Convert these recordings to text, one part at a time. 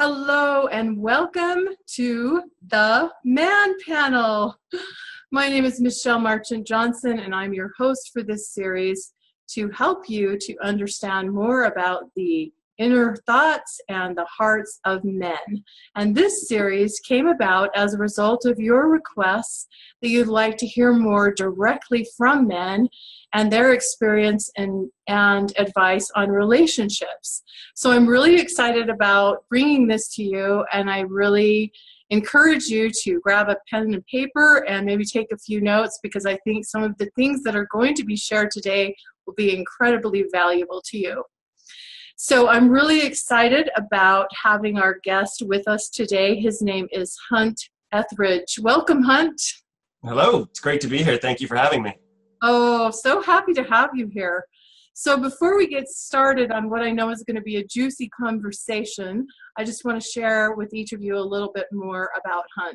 Hello and welcome to the Man Panel. My name is Michelle Marchant Johnson and I'm your host for this series to help you to understand more about the inner thoughts and the hearts of men. And this series came about as a result of your requests that you'd like to hear more directly from men and their experience and advice on relationships. So I'm really excited about bringing this to you, and I really encourage you to grab a pen and paper and maybe take a few notes, because I think some of the things that are going to be shared today will be incredibly valuable to you. So I'm really excited about having our guest with us today. His name is Hunt Etheridge. Welcome, Hunt. Hello, it's great to be here. Thank you for having me. Oh, so happy to have you here. So before we get started on what I know is going to be a juicy conversation, I just want to share with each of you a little bit more about Hunt.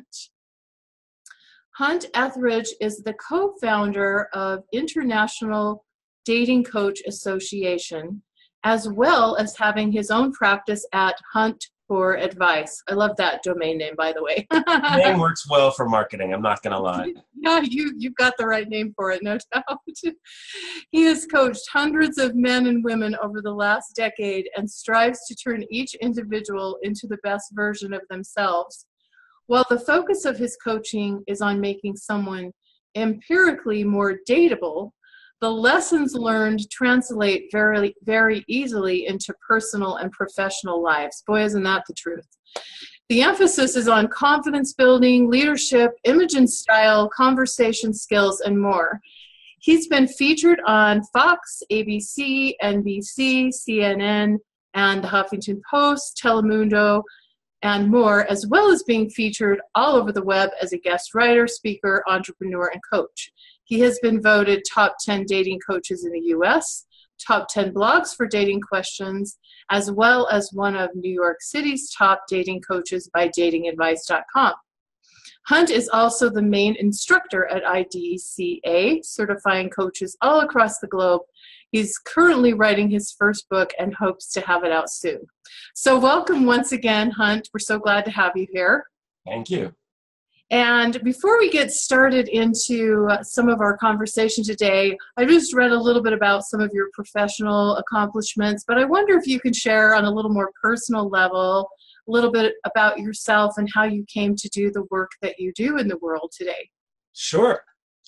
Hunt Etheridge is the co-founder of International Dating Coach Association, as well as having his own practice at Hunt for Advice. I love that domain name, by the way. The name works well for marketing, I'm not going to lie. Yeah, you've got the right name for it, no doubt. He has coached hundreds of men and women over the last decade and strives to turn each individual into the best version of themselves. While the focus of his coaching is on making someone empirically more dateable, the lessons learned translate very, very easily into personal and professional lives. Boy, isn't that the truth. The emphasis is on confidence building, leadership, image and style, conversation skills, and more. He's been featured on Fox, ABC, NBC, CNN, and the Huffington Post, Telemundo, and more, as well as being featured all over the web as a guest writer, speaker, entrepreneur, and coach. He has been voted top 10 dating coaches in the U.S., top 10 blogs for dating questions, as well as one of New York City's top dating coaches by datingadvice.com. Hunt is also the main instructor at IDCA, certifying coaches all across the globe. He's currently writing his first book and hopes to have it out soon. So welcome once again, Hunt. We're so glad to have you here. Thank you. And before we get started into some of our conversation today, I just read a little bit about some of your professional accomplishments, but I wonder if you can share on a little more personal level a little bit about yourself and how you came to do the work that you do in the world today. Sure.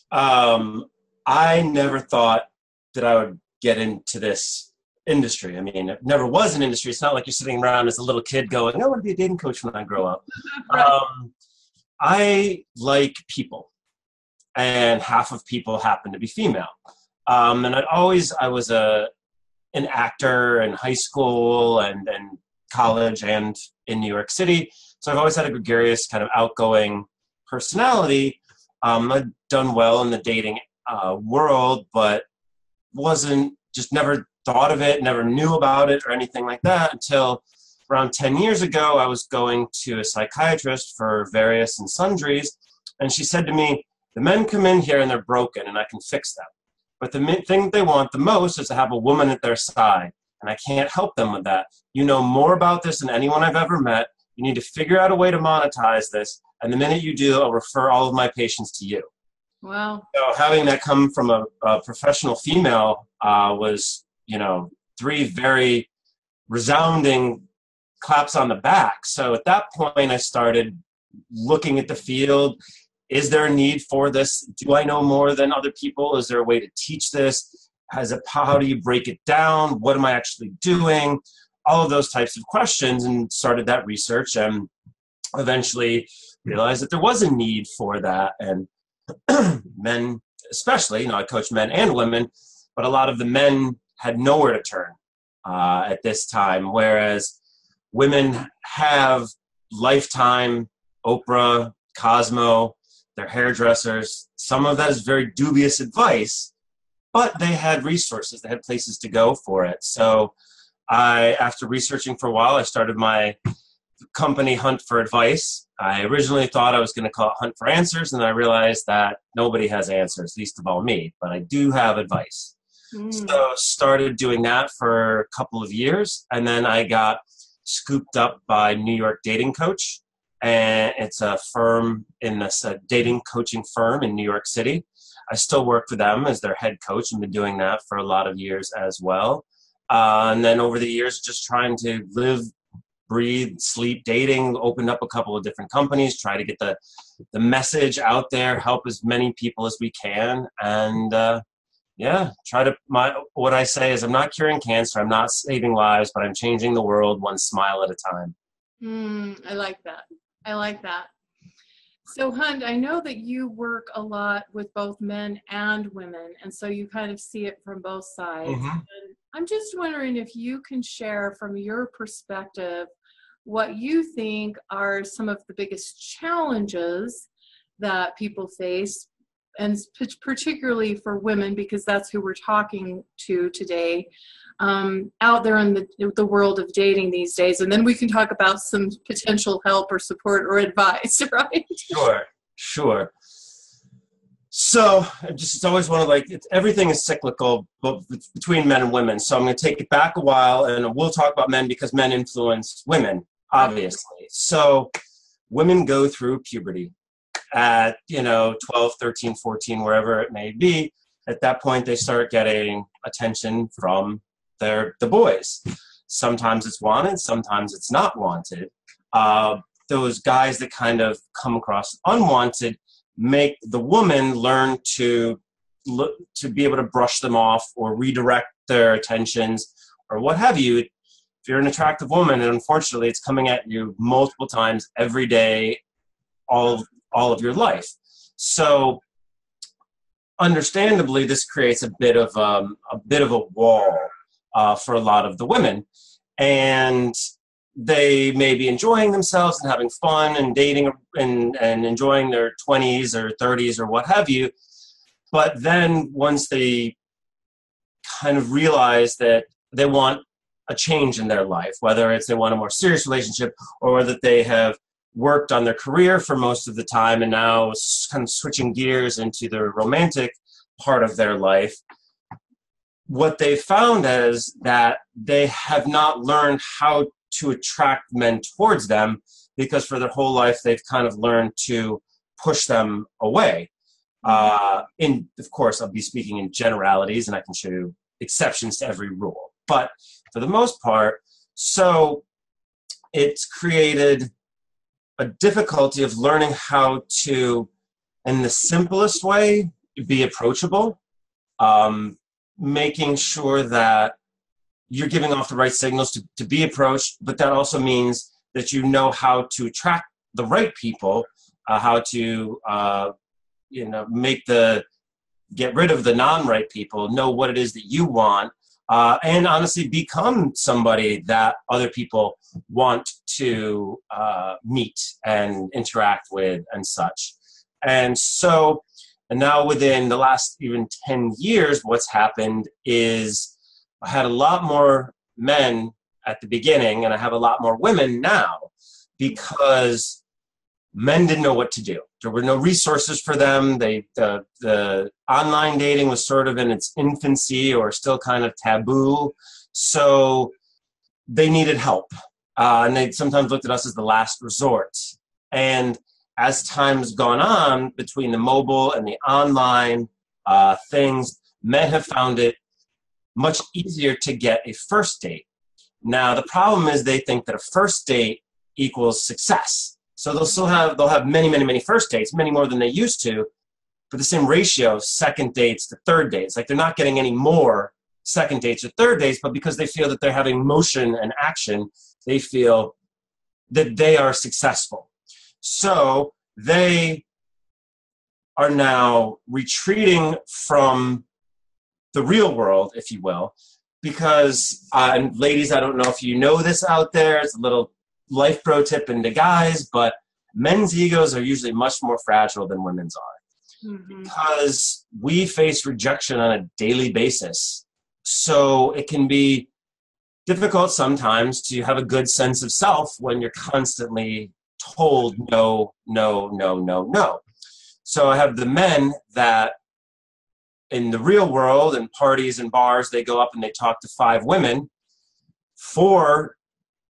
I never thought that I would get into this industry. I mean, it never was an industry. It's not like you're sitting around as a little kid going, I want to be a dating coach when I grow up. Right. I like people, and half of people happen to be female. And I was an actor in high school and college and in New York City. So I've always had a gregarious kind of outgoing personality. I've done well in the dating world, but never thought of it, never knew about it or anything like that until around 10 years ago. I was going to a psychiatrist for various and sundries, and she said to me, the men come in here and they're broken and I can fix them. But the thing they want the most is to have a woman at their side, and I can't help them with that. You know more about this than anyone I've ever met. You need to figure out a way to monetize this, and the minute you do, I'll refer all of my patients to you. Wow. So having that come from a professional female was, three very resounding claps on the back. So at that point, I started looking at the field. Is there a need for this? Do I know more than other people? Is there a way to teach this? How do you break it down? What am I actually doing? All of those types of questions, and started that research, and eventually realized that there was a need for that. And men, especially, I coach men and women, but a lot of the men had nowhere to turn at this time, whereas women have Lifetime, Oprah, Cosmo, their hairdressers. Some of that is very dubious advice, but they had resources. They had places to go for it. So after researching for a while, I started my company, Hunt for Advice. I originally thought I was going to call it Hunt for Answers, and I realized that nobody has answers, least of all me, but I do have advice. So started doing that for a couple of years, and then I got scooped up by New York Dating Coach. And it's a firm a dating coaching firm in New York City. I still work for them as their head coach and been doing that for a lot of years as well. And then over the years, just trying to live, breathe, sleep, dating, opened up a couple of different companies, try to get the message out there, help as many people as we can. And what I say is I'm not curing cancer, I'm not saving lives, but I'm changing the world one smile at a time. I like that. I like that. So, Hunt, I know that you work a lot with both men and women, and so you kind of see it from both sides. Mm-hmm. And I'm just wondering if you can share from your perspective what you think are some of the biggest challenges that people face, and particularly for women, because that's who we're talking to today, out there in the world of dating these days. And then we can talk about some potential help or support or advice, right? Sure. So it's always one of everything is cyclical between men and women. So I'm going to take it back a while, and we'll talk about men because men influence women, obviously. So women go through puberty at 12, 13, 14, wherever it may be. At that point, they start getting attention from the boys. Sometimes it's wanted, sometimes it's not wanted. Those guys that kind of come across unwanted make the woman learn to be able to brush them off or redirect their attentions or what have you. If you're an attractive woman, and unfortunately it's coming at you multiple times every day, all of your life. So understandably, this creates a bit of a wall for a lot of the women, and they may be enjoying themselves and having fun and dating and enjoying their 20s or 30s or what have you. But then once they kind of realize that they want a change in their life, whether it's they want a more serious relationship or that they have worked on their career for most of the time and now kind of switching gears into the romantic part of their life, what they found is that they have not learned how to attract men towards them, because for their whole life they've kind of learned to push them away. Of course, I'll be speaking in generalities, and I can show you exceptions to every rule. But for the most part, so it's created a difficulty of learning how to, in the simplest way, be approachable, making sure that you're giving off the right signals to be approached, but that also means that you know how to attract the right people, how to get rid of the non-right people, know what it is that you want, and honestly become somebody that other people want to meet and interact with and such. And now within the last even 10 years, what's happened is I had a lot more men at the beginning, and I have a lot more women now, because men didn't know what to do. There were no resources for them. The online dating was sort of in its infancy or still kind of taboo. So they needed help. And they sometimes looked at us as the last resort. And as time's gone on, between the mobile and the online things, men have found it much easier to get a first date. Now, the problem is they think that a first date equals success. So they'll have many, many, many first dates, many more than they used to, but the same ratio of second dates to third dates. Like, they're not getting any more second dates or third dates, but because they feel that they're having motion and action, they feel that they are successful. So they are now retreating from the real world, if you will, because, and ladies, I don't know if you know this out there, it's a little life pro tip into guys, but men's egos are usually much more fragile than women's are, because we face rejection on a daily basis. So it can be difficult sometimes to have a good sense of self when you're constantly told no, no, no, no, no. So I have the men that in the real world and parties and bars, they go up and they talk to 5 women. 4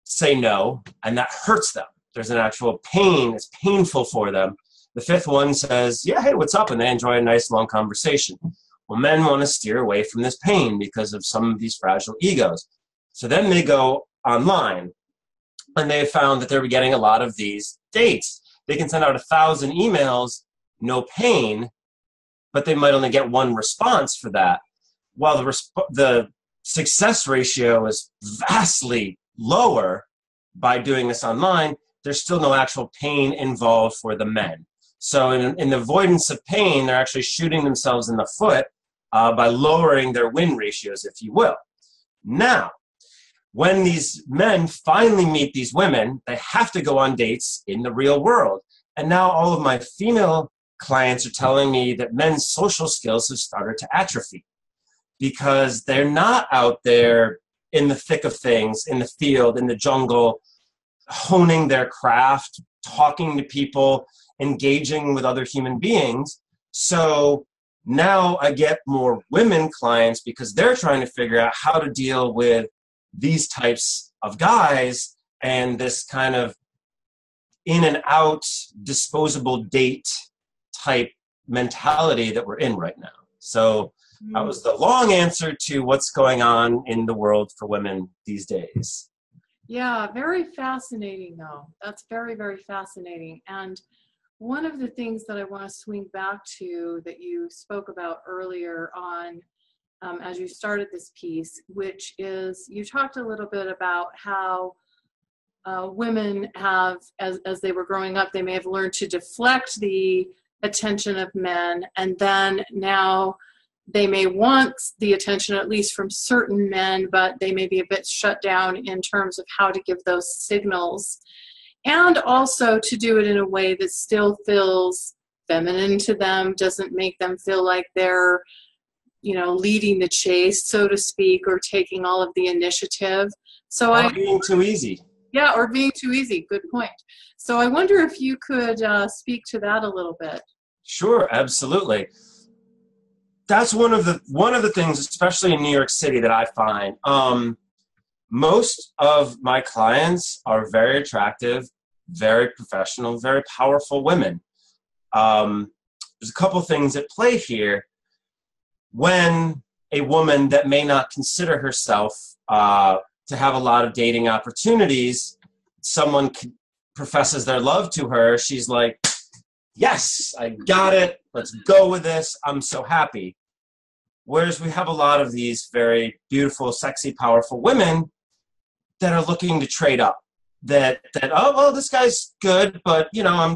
say no, and that hurts them. There's an actual pain. It's painful for them. The fifth one says, yeah, hey, what's up? And they enjoy a nice long conversation. Well, men want to steer away from this pain because of some of these fragile egos. So then they go online, and they found that they were getting a lot of these dates. They can send out 1,000 emails, no pain, but they might only get one response for that. While the success ratio is vastly lower by doing this online, there's still no actual pain involved for the men. So in the avoidance of pain, they're actually shooting themselves in the foot by lowering their win ratios, if you will. Now, when these men finally meet these women, they have to go on dates in the real world. And now all of my female clients are telling me that men's social skills have started to atrophy because they're not out there in the thick of things, in the field, in the jungle, honing their craft, talking to people, engaging with other human beings. So now I get more women clients because they're trying to figure out how to deal with these types of guys and this kind of in and out disposable date type mentality that we're in right now. So that was the long answer to what's going on in the world for women these days. Yeah, very fascinating though. That's very, very fascinating. And one of the things that I want to swing back to that you spoke about earlier on as you started this piece, which is you talked a little bit about how women have, as they were growing up, they may have learned to deflect the attention of men, and then now they may want the attention, at least from certain men, but they may be a bit shut down in terms of how to give those signals. And also to do it in a way that still feels feminine to them, doesn't make them feel like they're, leading the chase, so to speak, or taking all of the initiative. So being too easy. Yeah, or being too easy. Good point. So I wonder if you could speak to that a little bit. Sure, absolutely. That's one of the things, especially in New York City, that I find. Most of my clients are very attractive, very professional, very powerful women. There's a couple things at play here. When a woman that may not consider herself to have a lot of dating opportunities, someone professes their love to her, she's like, yes, I got it. Let's go with this. I'm so happy. Whereas we have a lot of these very beautiful, sexy, powerful women that are looking to trade up. That oh, well, this guy's good, but, I'm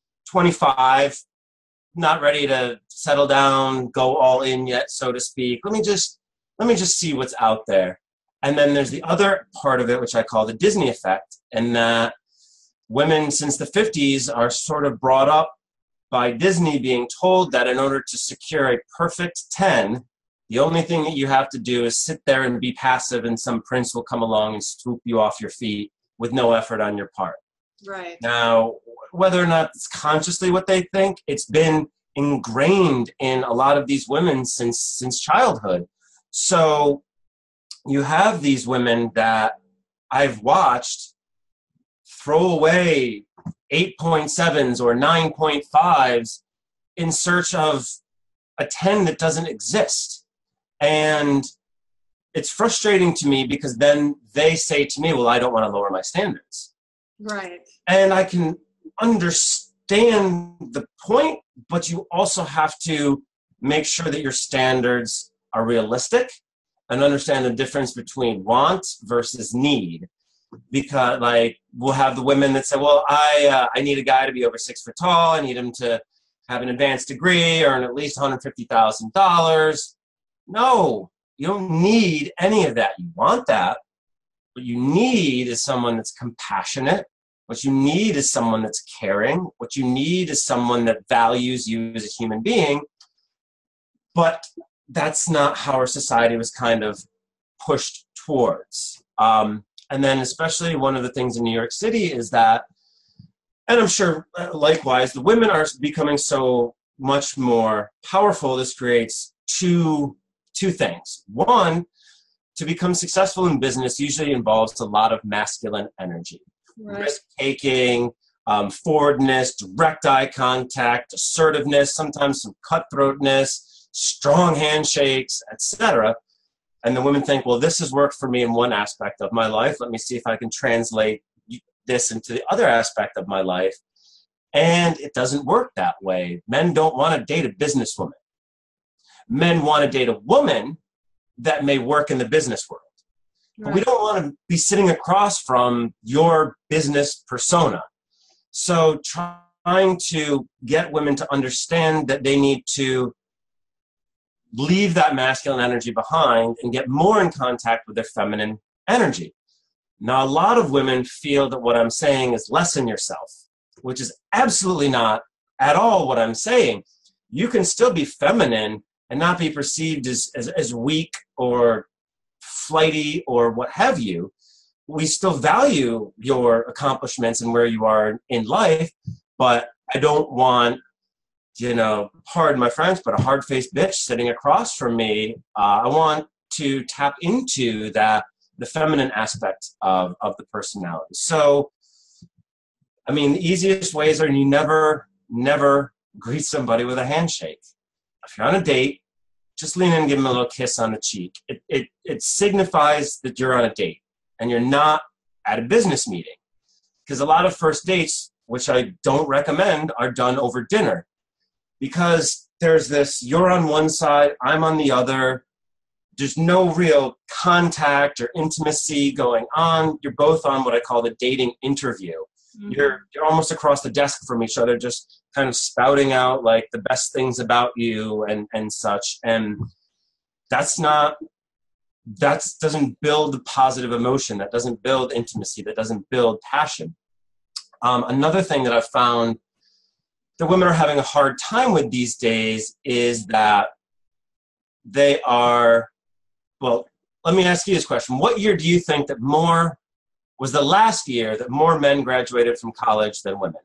25, not ready to settle down, go all in yet, so to speak. Let me just see what's out there. And then there's the other part of it, which I call the Disney effect, and that women since the 50s are sort of brought up by Disney being told that in order to secure a perfect 10, the only thing that you have to do is sit there and be passive, and some prince will come along and swoop you off your feet with no effort on your part. Right. Now, whether or not it's consciously what they think, it's been ingrained in a lot of these women since childhood. So you have these women that I've watched throw away 8.7s or 9.5s in search of a 10 that doesn't exist. And it's frustrating to me because then they say to me, well, I don't want to lower my standards. Right. And I can understand the point, but you also have to make sure that your standards are realistic and understand the difference between want versus need. Because we'll have the women that say, well, I need a guy to be over 6 foot tall. I need him to have an advanced degree, earn at least $150,000. No, you don't need any of that. You want that. What you need is someone that's compassionate. What you need is someone that's caring. What you need is someone that values you as a human being. But that's not how our society was kind of pushed towards. And then especially one of the things in New York City is that, and I'm sure likewise, the women are becoming so much more powerful. This creates two things. One, to become successful in business usually involves a lot of masculine energy, Right. risk-taking, forwardness, direct eye contact, assertiveness, sometimes some cutthroatness, strong handshakes, etc. And the women think, well, this has worked for me in one aspect of my life. Let me see if I can translate this into the other aspect of my life. And it doesn't work that way. Men don't want to date a businesswoman. Men want to date a woman that may work in the business world. But we Right. don't want to be sitting across from your business persona. So trying to get women to understand that they need to leave that masculine energy behind and get more in contact with their feminine energy. Now, a lot of women feel that what I'm saying is lessen yourself, which is absolutely not at all what I'm saying. You can still be feminine and not be perceived as weak or flighty or what have you. We still value your accomplishments and where you are in life, but I don't want, pardon my French, but a hard-faced bitch sitting across from me. I want to tap into the feminine aspect of the personality. So, the easiest ways are you never greet somebody with a handshake. If you're on a date, just lean in and give them a little kiss on the cheek. It signifies that you're on a date and you're not at a business meeting. Because a lot of first dates, which I don't recommend, are done over dinner. Because there's this, you're on one side, I'm on the other. There's no real contact or intimacy going on. You're both on what I call the dating interview. Mm-hmm. You're almost across the desk from each other, just kind of spouting out like the best things about you and such. And that doesn't build positive emotion. That doesn't build intimacy. That doesn't build passion. Another thing that I've found that women are having a hard time with these days is that they are, well, let me ask you this question. What year do you think that was the last year that more men graduated from college than women?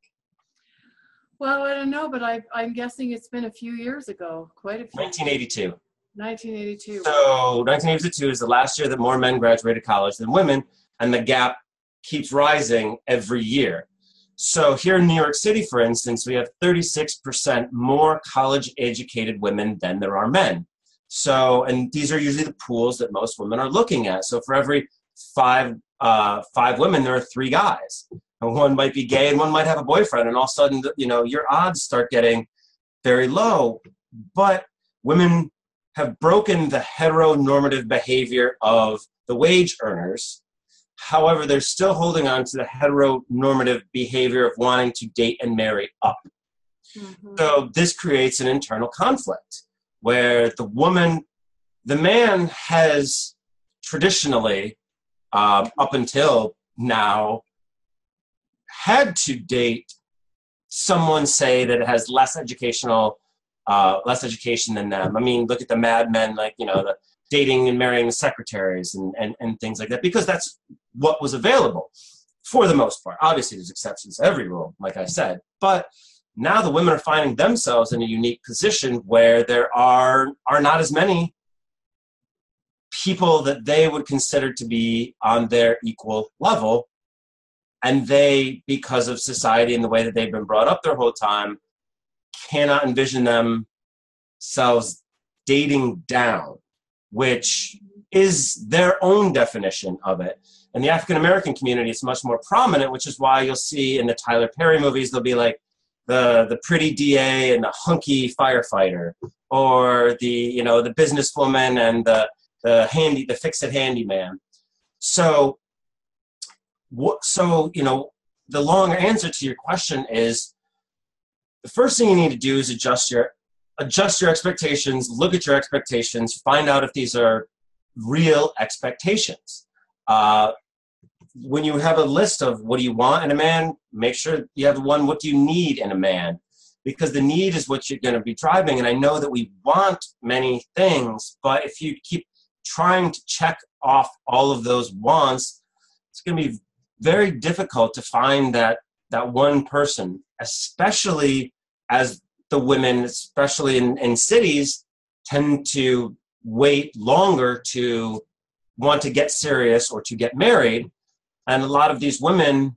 Well, I don't know, but I'm guessing it's been a few years ago, quite a few. 1982. 1982. So 1982 is the last year that more men graduated college than women, and the gap keeps rising every year. So here in New York City, for instance, we have 36% more college-educated women than there are men. So, and these are usually the pools that most women are looking at. So for every five women, there are 3 guys. And one might be gay and one might have a boyfriend. And all of a sudden, your odds start getting very low. But women have broken the heteronormative behavior of the wage earners. However, they're still holding on to the heteronormative behavior of wanting to date and marry up. Mm-hmm. So this creates an internal conflict where the man has traditionally, up until now, had to date someone, say, that has less education than them. Look at the Mad Men, the dating and marrying the secretaries and things like that, because that's what was available for the most part. Obviously, there's exceptions to every rule, like I said. But now the women are finding themselves in a unique position where there are not as many people that they would consider to be on their equal level. And they, because of society and the way that they've been brought up their whole time, cannot envision themselves dating down, which is their own definition of it. In the African-American community, it's much more prominent, which is why you'll see in the Tyler Perry movies, there'll be like the pretty DA and the hunky firefighter, or the businesswoman and the fix-it handyman. So the long answer to your question is, the first thing you need to do is adjust your expectations, look at your expectations, find out if these are real expectations. When you have a list of what do you want in a man, make sure you have one, what do you need in a man? Because the need is what you're going to be driving. And I know that we want many things, but if you keep trying to check off all of those wants, it's going to be very difficult to find that one person, especially as the women, especially in cities, tend to wait longer to want to get serious or to get married. And a lot of these women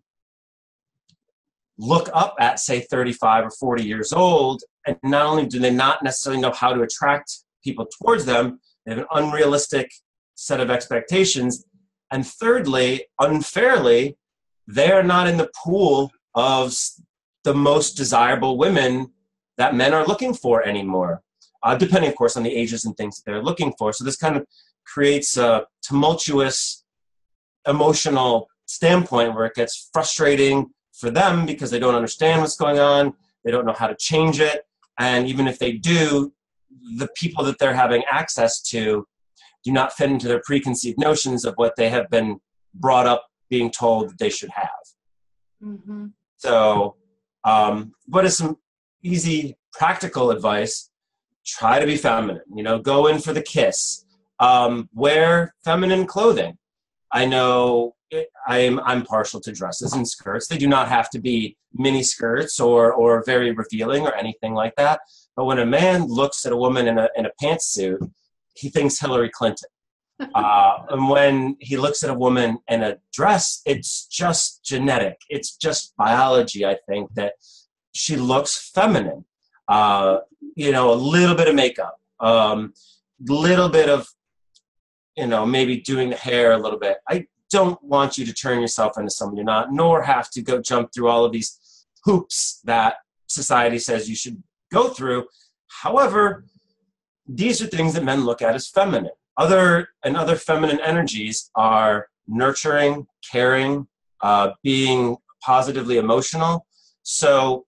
look up at, say, 35 or 40 years old, and not only do they not necessarily know how to attract people towards them, they have an unrealistic set of expectations. And thirdly, unfairly, they are not in the pool of the most desirable women that men are looking for anymore, depending, of course, on the ages and things that they're looking for. So this kind of creates a tumultuous emotional standpoint where it gets frustrating for them because they don't understand what's going on. They don't know how to change it. And even if they do, the people that they're having access to do not fit into their preconceived notions of what they have been brought up being told that they should have. Mm-hmm. So what is some easy practical advice? Try to be feminine, go in for the kiss, wear feminine clothing. I know I'm partial to dresses and skirts. They do not have to be mini skirts or very revealing or anything like that. But when a man looks at a woman in a pantsuit, he thinks Hillary Clinton. And when he looks at a woman in a dress, it's just genetic. It's just biology, I think, that she looks feminine. A little bit of makeup, little bit of, maybe doing the hair a little bit. I don't want you to turn yourself into someone you're not, nor have to go jump through all of these hoops that society says you should go through. However, these are things that men look at as feminine. Other feminine energies are nurturing, caring, being positively emotional. So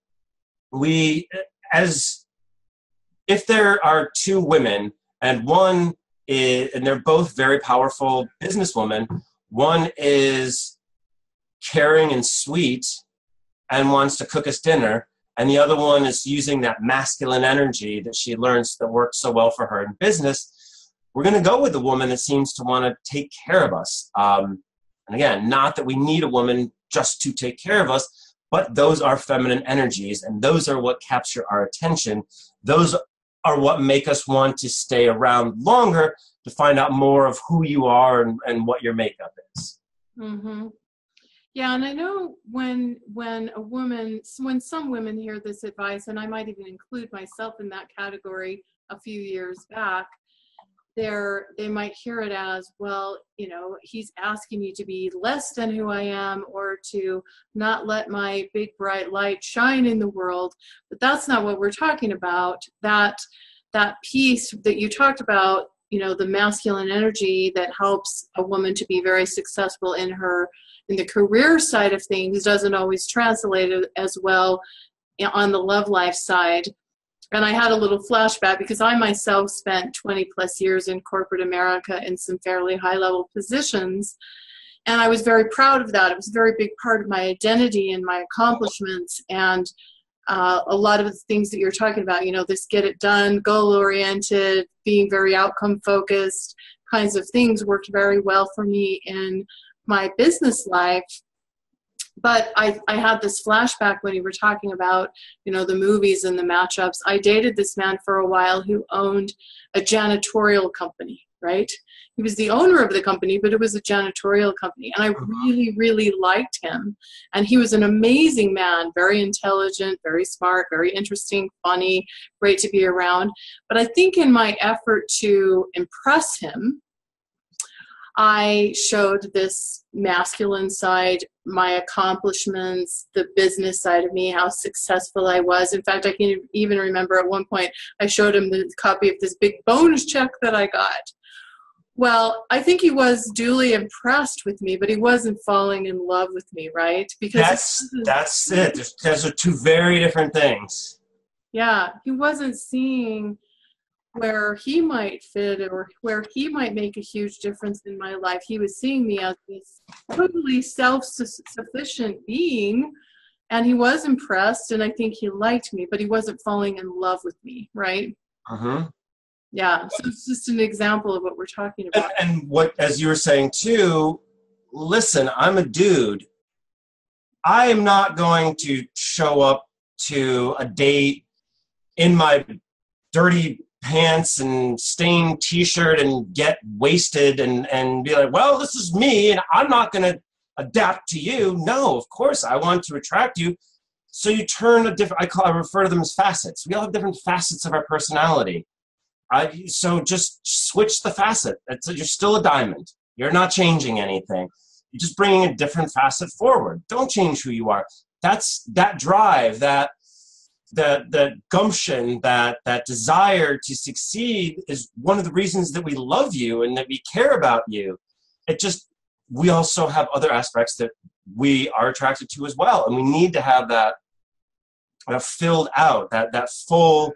if there are two women and and they're both very powerful businesswomen, one is caring and sweet and wants to cook us dinner, and the other one is using that masculine energy that she learns that works so well for her in business, we're going to go with the woman that seems to want to take care of us. And again, not that we need a woman just to take care of us, but those are feminine energies, and those are what capture our attention. Those are what make us want to stay around longer to find out more of who you are and what your makeup is. Mm-hmm. Yeah, and I know when some women hear this advice, and I might even include myself in that category a few years back, they might hear it as, well, he's asking me to be less than who I am or to not let my big bright light shine in the world. But that's not what we're talking about. That piece that you talked about, the masculine energy that helps a woman to be very successful in the career side of things doesn't always translate as well on the love life side. And I had a little flashback because I myself spent 20 plus years in corporate America in some fairly high level positions. And I was very proud of that. It was a very big part of my identity and my accomplishments. And a lot of the things that you're talking about, this get it done, goal oriented, being very outcome focused kinds of things worked very well for me in my business life. But I had this flashback when you were talking about, the movies and the matchups. I dated this man for a while who owned a janitorial company, right? He was the owner of the company, but it was a janitorial company. And I really, really liked him. And he was an amazing man, very intelligent, very smart, very interesting, funny, great to be around. But I think in my effort to impress him, I showed this masculine side, my accomplishments, the business side of me, how successful I was. In fact, I can even remember at one point I showed him the copy of this big bonus check that I got. Well, I think he was duly impressed with me, but he wasn't falling in love with me, right? Because that's it. Those are two very different things. Yeah, he wasn't seeing where he might fit or where he might make a huge difference in my life. He was seeing me as this totally self-sufficient being, and he was impressed, and I think he liked me, but he wasn't falling in love with me, right? Uh-huh. Yeah, so it's just an example of what we're talking about. And what, as you were saying too, listen, I'm a dude. I am not going to show up to a date in my dirty pants and stained t-shirt and get wasted and be like, well, this is me and I'm not going to adapt to you. No, of course I want to attract you. So you turn a different, I refer to them as facets. We all have different facets of our personality. So just switch the facet. You're still a diamond. You're not changing anything. You're just bringing a different facet forward. Don't change who you are. That's that drive, that gumption, that desire to succeed is one of the reasons that we love you and that we care about you. We also have other aspects that we are attracted to as well. And we need to have that filled out, that full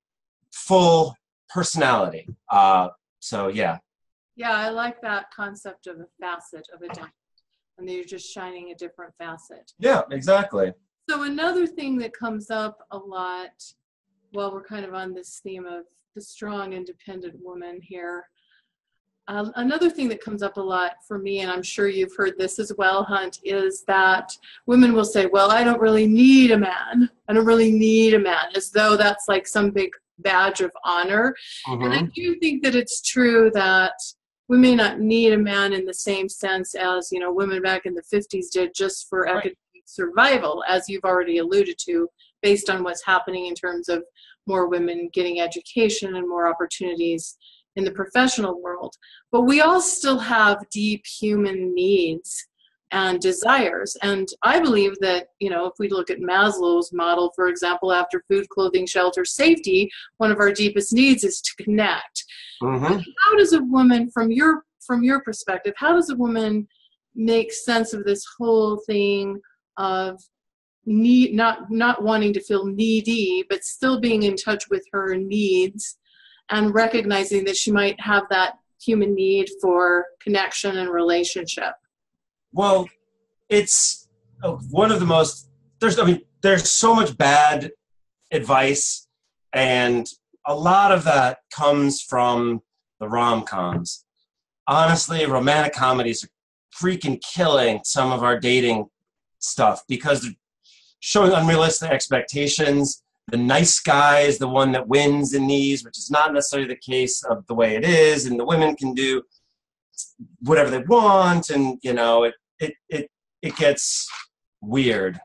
personality. So yeah. Yeah, I like that concept of a facet of a diamond, and you're just shining a different facet. Yeah, exactly. So another thing that comes up a lot, while we're kind of on this theme of the strong, independent woman here, another thing that comes up a lot for me, and I'm sure you've heard this as well, Hunt, is that women will say, well, I don't really need a man. I don't really need a man, as though that's like some big badge of honor. Mm-hmm. And I do think that it's true that we may not need a man in the same sense as, women back in the 50s did, just for academic survival, as you've already alluded to, based on what's happening in terms of more women getting education and more opportunities in the professional world. But we all still have deep human needs and desires. And I believe that, if we look at Maslow's model, for example, after food, clothing, shelter, safety, one of our deepest needs is to connect. Mm-hmm. How does a woman, from your perspective, how does a woman make sense of this whole thing of need, not wanting to feel needy, but still being in touch with her needs and recognizing that she might have that human need for connection and relationship? Well, it's one of the most, there's so much bad advice, and a lot of that comes from the rom-coms. Honestly, romantic comedies are freaking killing some of our dating stuff because they're showing unrealistic expectations. The nice guy is the one that wins in these, which is not necessarily the case of the way it is, and the women can do whatever they want, and it gets weird.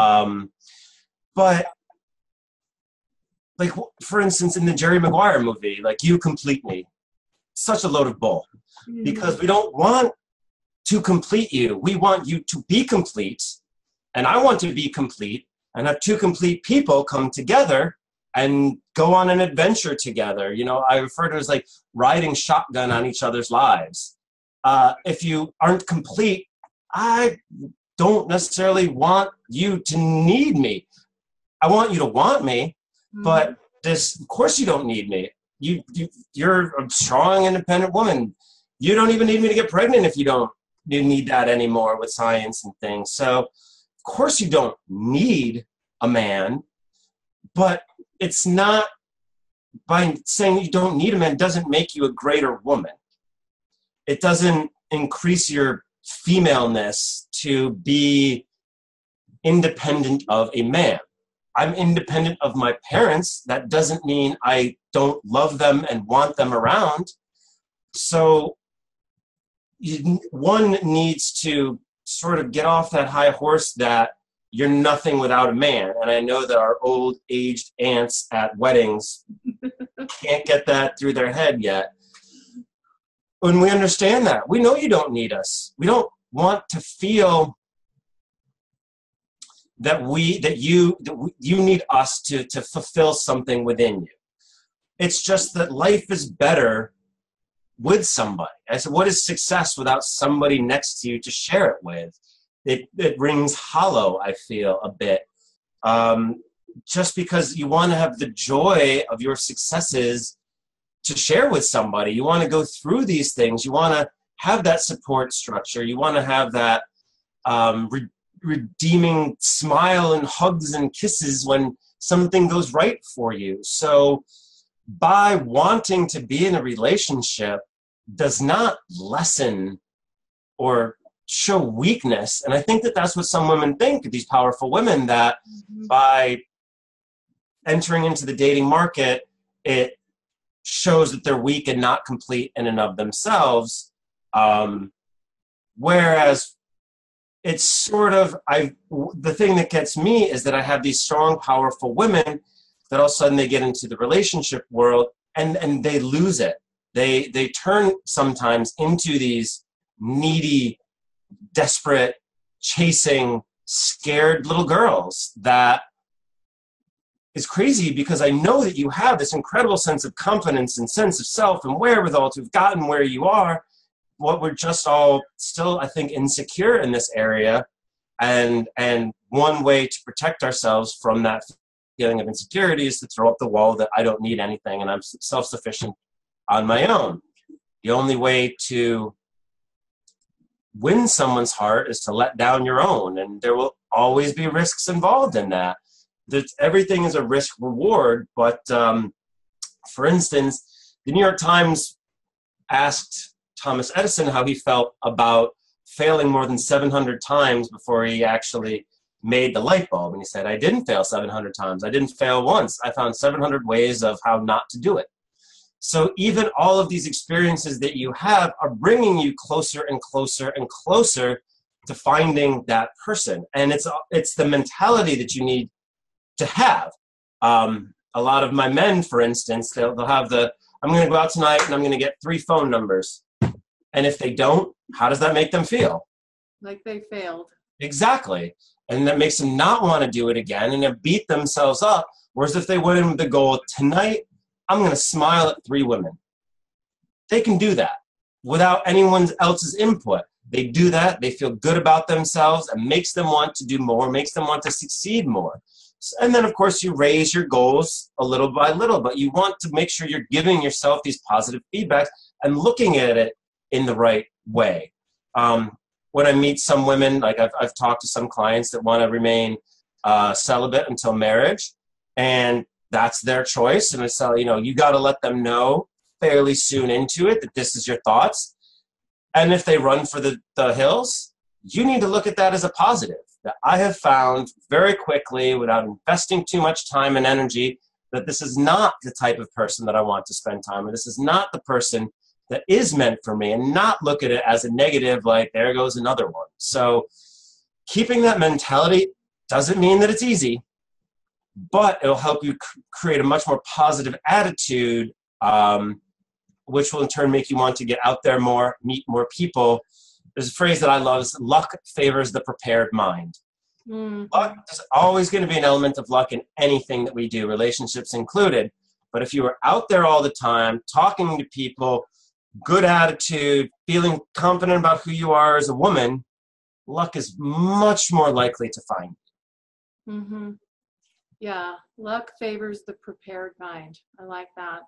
But like, for instance, in the Jerry Maguire movie, like, You Complete Me, such a load of bull, because we don't want to complete you. We want you to be complete, and I want to be complete, and have two complete people come together and go on an adventure together. I refer to it as like riding shotgun on each other's lives. If you aren't complete, I don't necessarily want you to need me. I want you to want me, but of course you don't need me. You're a strong, independent woman. You don't even need me to get pregnant if you need that anymore with science and things. So of course you don't need a man, but it's not, by saying you don't need a man doesn't make you a greater woman. It doesn't increase your femaleness to be independent of a man. I'm independent of my parents. That doesn't mean I don't love them and want them around. So one needs to sort of get off that high horse that you're nothing without a man. And I know that our old aged aunts at weddings can't get that through their head yet. When we understand that, we know you don't need us. We don't want to feel that you need us to fulfill something within you. It's just that life is better with somebody. I said, what is success without somebody next to you to share it with? It rings hollow, I feel, a bit. Just because you want to have the joy of your successes to share with somebody. You want to go through these things. You want to have that support structure. You want to have that redeeming smile and hugs and kisses when something goes right for you. So by wanting to be in a relationship does not lessen or show weakness. And I think that that's what some women think, these powerful women, that by entering into the dating market, it shows that they're weak and not complete in and of themselves. Whereas it's sort of, the thing that gets me is that I have these strong, powerful women that all of a sudden they get into the relationship world and they lose it. They turn sometimes into these needy, desperate, chasing, scared little girls that is crazy, because I know that you have this incredible sense of confidence and sense of self and wherewithal to have gotten where you are. What we're just all still, I think, insecure in this area. And one way to protect ourselves from that feeling of insecurity is to throw up the wall that I don't need anything and I'm self-sufficient on my own. The only way to win someone's heart is to let down your own, and there will always be risks involved in that. Everything is a risk reward, but for instance, the New York Times asked Thomas Edison how he felt about failing more than 700 times before he actually made the light bulb. And he said, I didn't fail 700 times. I didn't fail once. I found 700 ways of how not to do it. So even all of these experiences that you have are bringing you closer and closer and closer to finding that person. And it's the mentality that you need to have. A lot of my men, for instance, they'll have I'm going to go out tonight and I'm going to get 3 phone numbers. And if they don't, how does that make them feel? Like they failed. Exactly. And that makes them not want to do it again and then beat themselves up. Whereas if they went in with the goal, tonight, I'm going to smile at 3 women. They can do that without anyone else's input. They do that. They feel good about themselves and makes them want to do more, makes them want to succeed more. And then, of course, you raise your goals a little by little, but you want to make sure you're giving yourself these positive feedbacks and looking at it in the right way. When I meet some women, like I've talked to some clients that want to remain celibate until marriage, and that's their choice. And it's, you got to let them know fairly soon into it that this is your thoughts. And if they run for the hills, you need to look at that as a positive. That I have found very quickly, without investing too much time and energy, that this is not the type of person that I want to spend time with. This is not the person that is meant for me, and not look at it as a negative, like there goes another one. So keeping that mentality doesn't mean that it's easy, but it'll help you create a much more positive attitude, which will in turn make you want to get out there more, meet more people. There's a phrase that I love, is luck favors the prepared mind. Mm-hmm. Luck, there's always going to be an element of luck in anything that we do, relationships included. But if you are out there all the time, talking to people, good attitude, feeling confident about who you are as a woman, luck is much more likely to find you. Mm-hmm. Yeah, luck favors the prepared mind. I like that.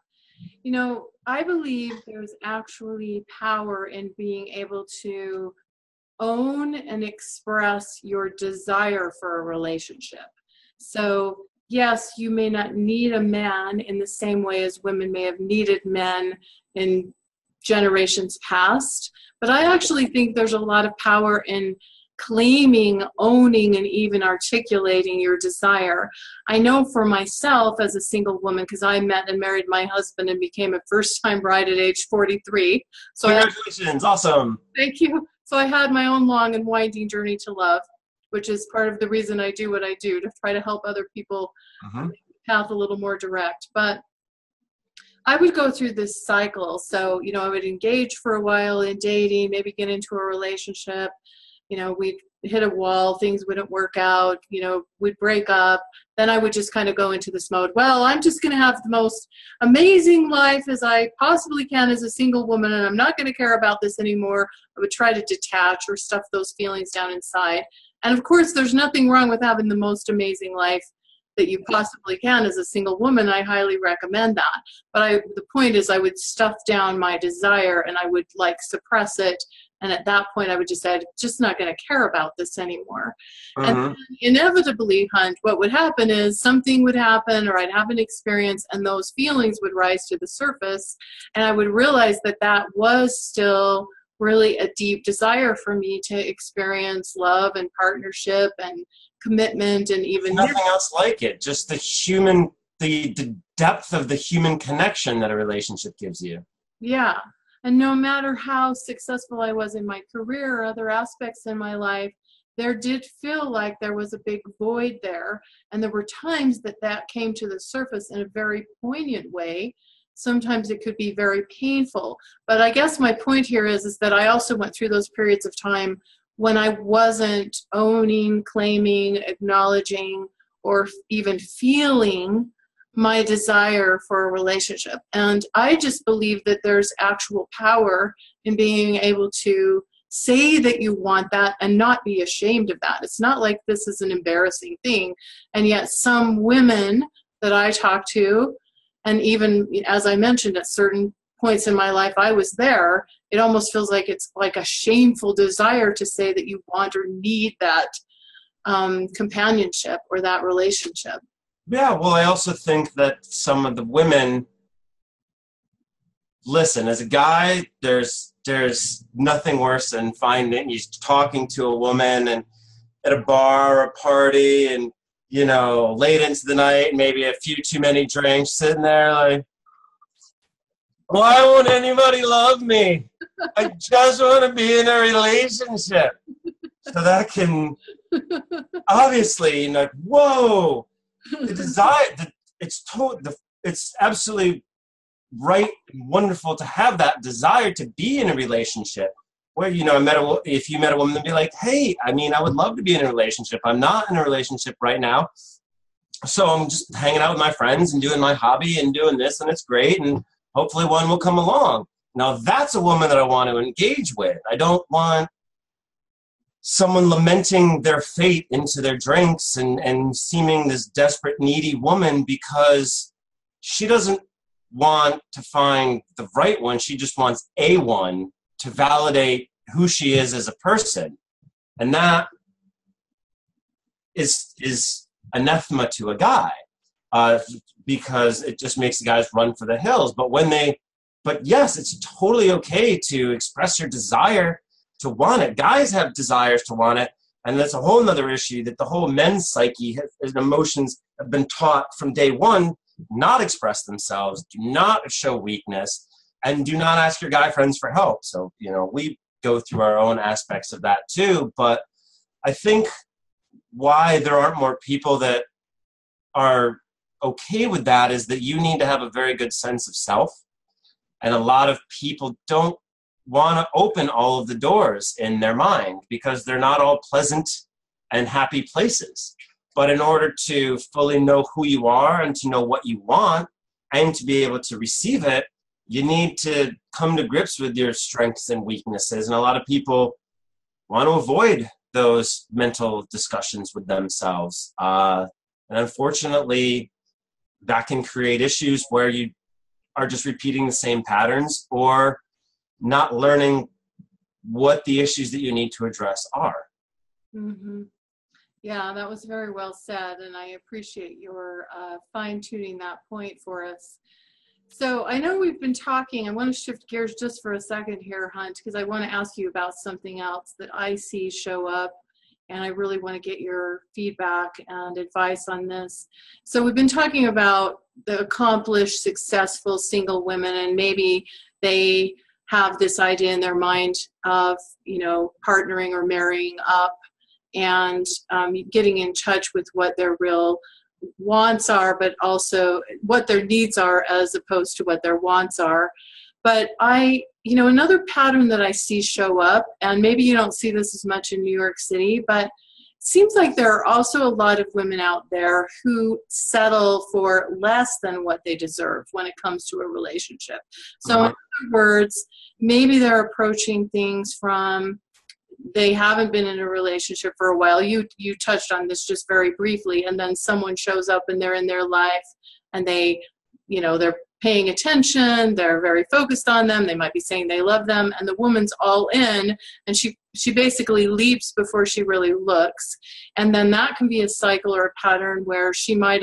I believe there's actually power in being able to own and express your desire for a relationship. So, yes, you may not need a man in the same way as women may have needed men in generations past, but I actually think there's a lot of power in claiming, owning, and even articulating your desire. I know for myself as a single woman, because I met and married my husband and became a first-time bride at age 43. So congratulations, awesome. Thank you. So I had my own long and winding journey to love, which is part of the reason I do what I do, to try to help other people make the path a little more direct. But I would go through this cycle. So, I would engage for a while in dating, maybe get into a relationship. We'd hit a wall, things wouldn't work out, we'd break up. Then I would just kind of go into this mode, well, I'm just going to have the most amazing life as I possibly can as a single woman, and I'm not going to care about this anymore. I would try to detach or stuff those feelings down inside. And of course, there's nothing wrong with having the most amazing life that you possibly can as a single woman. I highly recommend that. But the point is, I would stuff down my desire and I would suppress it. And at that point, I would just say, I'm just not going to care about this anymore. And inevitably, Hunt, what would happen is something would happen, or I'd have an experience, and those feelings would rise to the surface. And I would realize that that was still really a deep desire for me to experience love and partnership and commitment, and even nothing else like it. Just the depth of the human connection that a relationship gives you. Yeah. And no matter how successful I was in my career or other aspects in my life, there did feel like there was a big void there. And there were times that that came to the surface in a very poignant way. Sometimes it could be very painful. But I guess my point here is that I also went through those periods of time when I wasn't owning, claiming, acknowledging, or even feeling my desire for a relationship. And I just believe that there's actual power in being able to say that you want that and not be ashamed of that. It's not like this is an embarrassing thing. And yet some women that I talk to, and even as I mentioned at certain points in my life I was there, it almost feels like it's like a shameful desire to say that you want or need that companionship or that relationship. Yeah, well, I also think that some of the women, listen, as a guy, there's nothing worse than finding you talking to a woman and at a bar or a party and, you know, late into the night, maybe a few too many drinks, sitting there like, why won't anybody love me? I just want to be in a relationship. So that can, obviously, you know, whoa, the desire, it's absolutely right and wonderful to have that desire to be in a relationship where, you know, if you met a woman and be like, hey, I mean, I would love to be in a relationship. I'm not in a relationship right now. So I'm just hanging out with my friends and doing my hobby and doing this, and it's great. And hopefully one will come along. Now that's a woman that I want to engage with. I don't want someone lamenting their fate into their drinks and seeming this desperate, needy woman because she doesn't want to find the right one. She just wants a one to validate who she is as a person. And that is anathema to a guy because it just makes the guys run for the hills. But yes, it's totally okay to express your desire to want it. Guys have desires to want it, and that's a whole nother issue that the whole men's psyche and emotions have been taught from day one, not express themselves, do not show weakness, and do not ask your guy friends for help. So, you know, we go through our own aspects of that too, but I think why there aren't more people that are okay with that is that you need to have a very good sense of self, and a lot of people don't want to open all of the doors in their mind because they're not all pleasant and happy places. But in order to fully know who you are and to know what you want and to be able to receive it, you need to come to grips with your strengths and weaknesses. And a lot of people want to avoid those mental discussions with themselves. And unfortunately, that can create issues where you are just repeating the same patterns or not learning what the issues that you need to address are. Mm-hmm. Yeah, that was very well said, and I appreciate your fine-tuning that point for us. So I know we've been talking. I want to shift gears just for a second here, Hunt, because I want to ask you about something else that I see show up, and I really want to get your feedback and advice on this. So we've been talking about the accomplished, successful single women, and maybe they have this idea in their mind of, you know, partnering or marrying up and getting in touch with what their real wants are, but also what their needs are as opposed to what their wants are. But another pattern that I see show up, and maybe you don't see this as much in New York City, but it seems like there are also a lot of women out there who settle for less than what they deserve when it comes to a relationship. So in other words, maybe they're approaching things from, they haven't been in a relationship for a while. You touched on this just very briefly, and then someone shows up and they're in their life and they, you know, they're paying attention, they're very focused on them, they might be saying they love them, and the woman's all in, and she basically leaps before she really looks. And then that can be a cycle or a pattern where she might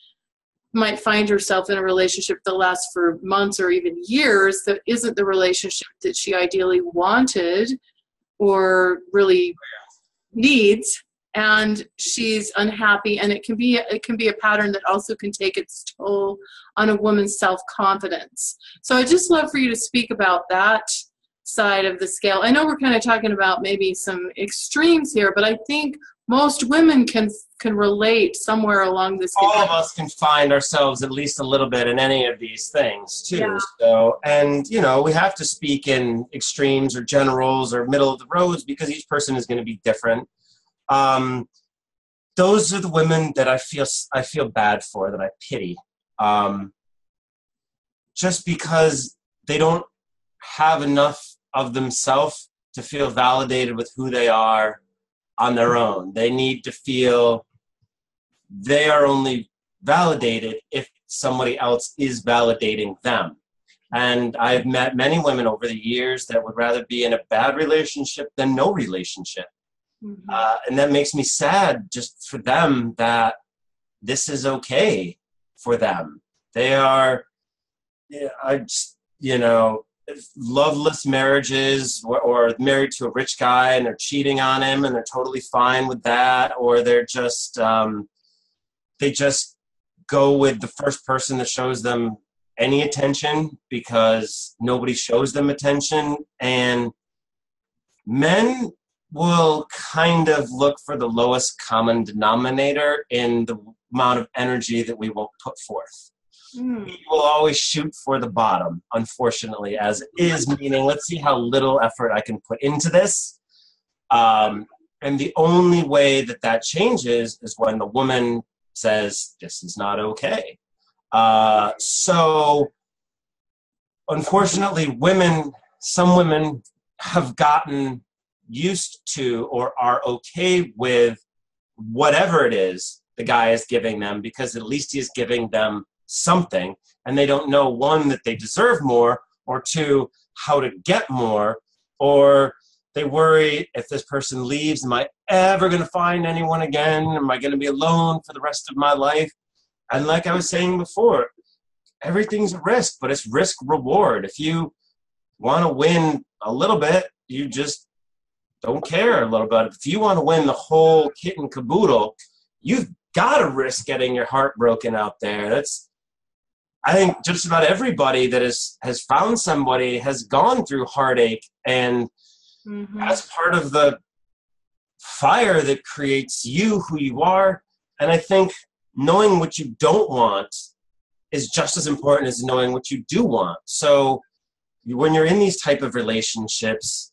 find herself in a relationship that lasts for months or even years that isn't the relationship that she ideally wanted or really needs. and she's unhappy, and it can be a pattern that also can take its toll on a woman's self-confidence. So I'd just love for you to speak about that side of the scale. I know we're kind of talking about maybe some extremes here, but I think most women can relate somewhere along this. All of us can find ourselves at least a little bit in any of these things too. Yeah. So, and we have to speak in extremes or generals or middle of the roads because each person is going to be different. Those are the women that I feel bad for, that I pity, just because they don't have enough of themselves to feel validated with who they are on their own. They need to feel they are only validated if somebody else is validating them. And I've met many women over the years that would rather be in a bad relationship than no relationship. Mm-hmm. And that makes me sad just for them that this is okay for them. They are, loveless marriages, or married to a rich guy and they're cheating on him and they're totally fine with that, or they're just they just go with the first person that shows them any attention because nobody shows them attention. And men will kind of look for the lowest common denominator in the amount of energy that we will put forth. We will always shoot for the bottom, unfortunately, as it is, meaning let's see how little effort I can put into this. And the only way that changes is when the woman says, this is not okay. So, unfortunately, some women have gotten used to or are okay with whatever it is the guy is giving them, because at least he's giving them something, and they don't know, one, that they deserve more, or two, how to get more, or they worry, if this person leaves, am I ever going to find anyone again? Am I going to be alone for the rest of my life? And like I was saying before, everything's a risk, but it's risk reward. If you want to win a little bit, you just don't care a little bit. If you want to win the whole kit and caboodle, you've got to risk getting your heart broken out there. I think just about everybody that has found somebody has gone through heartache, and that's part of the fire that creates you, who you are. And I think knowing what you don't want is just as important as knowing what you do want. So when you're in these type of relationships,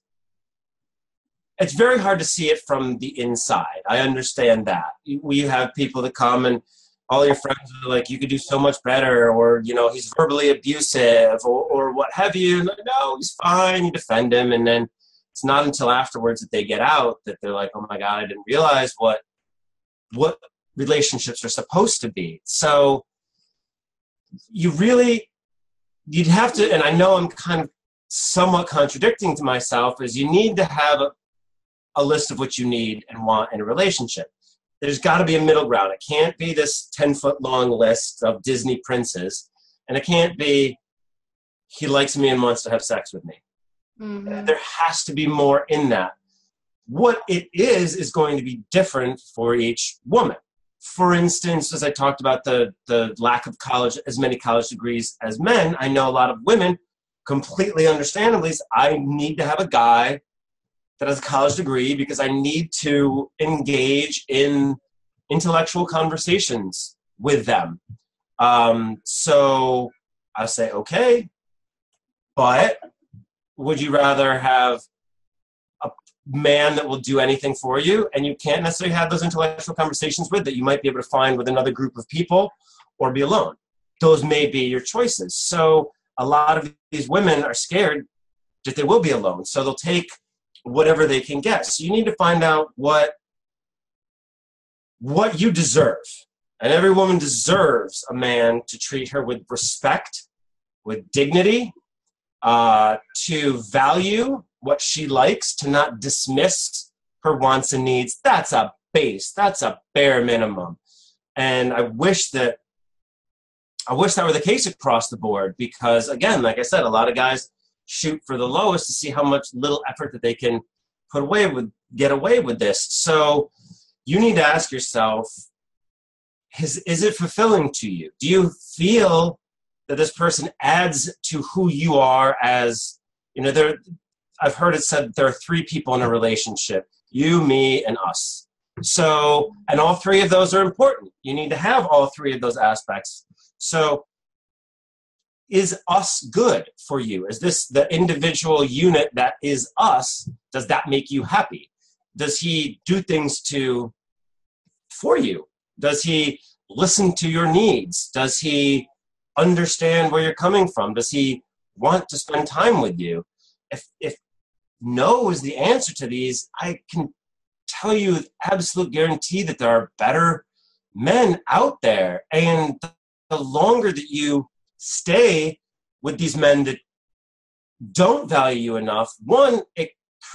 it's very hard to see it from the inside. I understand that. We have people that come and all your friends are like, you could do so much better, or, he's verbally abusive, or what have you. Like, no, he's fine. You defend him. And then it's not until afterwards that they get out that they're like, oh my God, I didn't realize what relationships are supposed to be. So you'd have to, and I know I'm kind of somewhat contradicting to myself, is you need to have a list of what you need and want in a relationship. There's got to be a middle ground. It can't be this 10-foot long list of Disney princes, and it can't be, he likes me and wants to have sex with me. Mm-hmm. There has to be more in that. What it is going to be different for each woman. For instance, as I talked about the lack of as many college degrees as men, I know a lot of women, completely understandably, I need to have a guy that has a college degree because I need to engage in intellectual conversations with them. So I say, okay, but would you rather have a man that will do anything for you and you can't necessarily have those intellectual conversations with, that you might be able to find with another group of people, or be alone? Those may be your choices. So a lot of these women are scared that they will be alone. So they'll take whatever they can get. So you need to find out what you deserve. And every woman deserves a man to treat her with respect, with dignity, to value what she likes, to not dismiss her wants and needs. That's a base. That's a bare minimum. And I wish that were the case across the board, because, again, like I said, a lot of guys shoot for the lowest to see how much little effort that they can get away with this. So you need to ask yourself, is it fulfilling to you? Do you feel that this person adds to who you are as, I've heard it said there are three people in a relationship, you, me, and us. So, and all three of those are important. You need to have all three of those aspects. So, is us good for you? Is this the individual unit that is us? Does that make you happy? Does he do things for you? Does he listen to your needs? Does he understand where you're coming from? Does he want to spend time with you? If no is the answer to these, I can tell you with absolute guarantee that there are better men out there. And the longer that you stay with these men that don't value you enough, one, it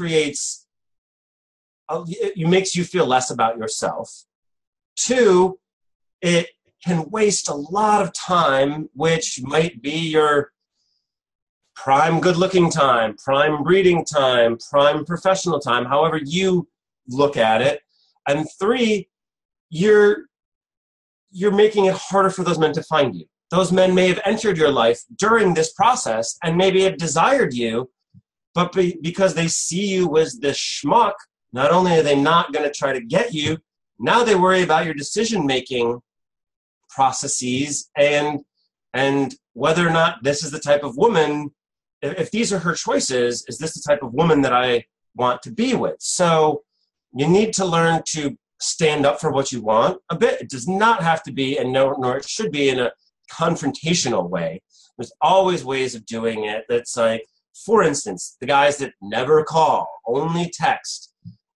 makes you feel less about yourself. Two, it can waste a lot of time, which might be your prime good-looking time, prime reading time, prime professional time, however you look at it. And three, you're making it harder for those men to find you. Those men may have entered your life during this process and maybe have desired you, but because they see you as this schmuck, not only are they not going to try to get you, now they worry about your decision-making processes and whether or not this is the type of woman, if these are her choices, is this the type of woman that I want to be with? So you need to learn to stand up for what you want a bit. It does not have to be, and nor it should be in a confrontational way. There's always ways of doing it that's like, for instance, the guys that never call, only text.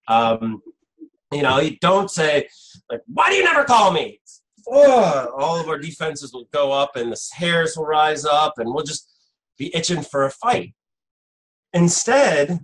You don't say, like, why do you never call me? All of our defenses will go up and the hairs will rise up and we'll just be itching for a fight. Instead,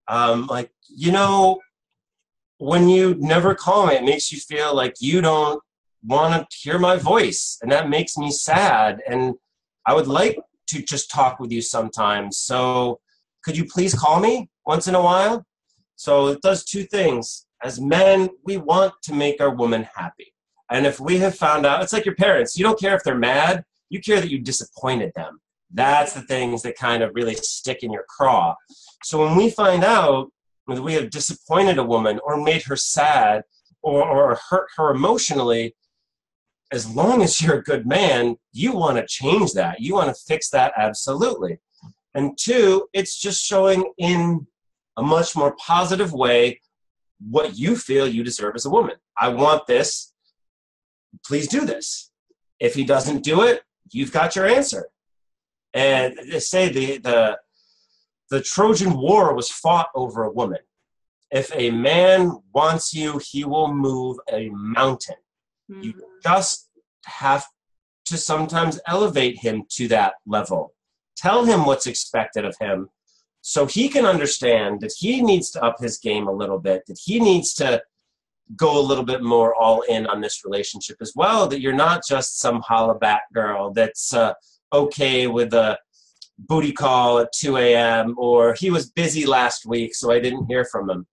when you never call me, it makes you feel like you don't want to hear my voice, and that makes me sad, and I would like to just talk with you sometimes. So could you please call me once in a while? So it does two things. As men, we want to make our woman happy. And if we have found out, it's like your parents. You don't care if they're mad. You care that you disappointed them. That's the things that kind of really stick in your craw. So when we find out that we have disappointed a woman or made her sad or hurt her emotionally, as long as you're a good man, you want to change that. You want to fix that absolutely. And two, it's just showing in a much more positive way what you feel you deserve as a woman. I want this. Please do this. If he doesn't do it, you've got your answer. And they say the Trojan War was fought over a woman. If a man wants you, he will move a mountain. Mm-hmm. You just have to sometimes elevate him to that level. Tell him what's expected of him so he can understand that he needs to up his game a little bit, that he needs to go a little bit more all in on this relationship as well, that you're not just some hollaback girl that's okay with a booty call at 2 a.m. or he was busy last week, so I didn't hear from him.